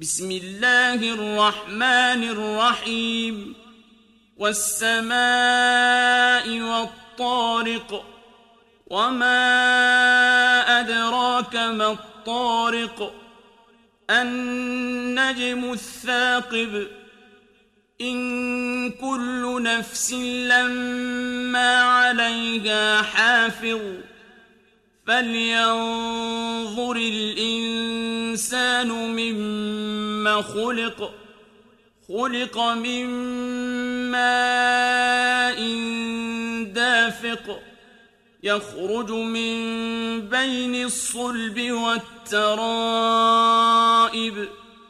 بسم الله الرحمن الرحيم والسماء والطارق وما أدراك ما الطارق النجم الثاقب إن كل نفس لما عليها حافظ فلينظر الإنسان مما خلق من ماء دافق يخرج من بين الصلب والترائب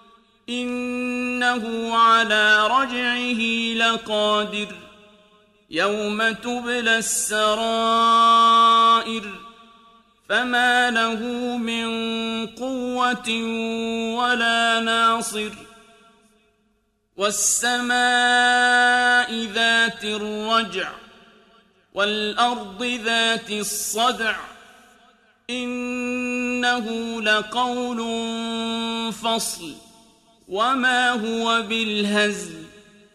إنه على رجعه لقادر يوم تبلى السرائر فما له من قوة ولا ناصر والسماء ذات الرجع والأرض ذات الصدع إنه لقول فصل وما هو بالهزل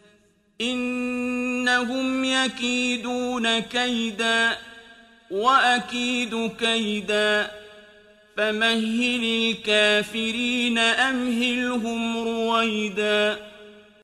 إنهم يكيدون كيدا وأكيد كيدا فمهل الكافرين أمهلهم رويدا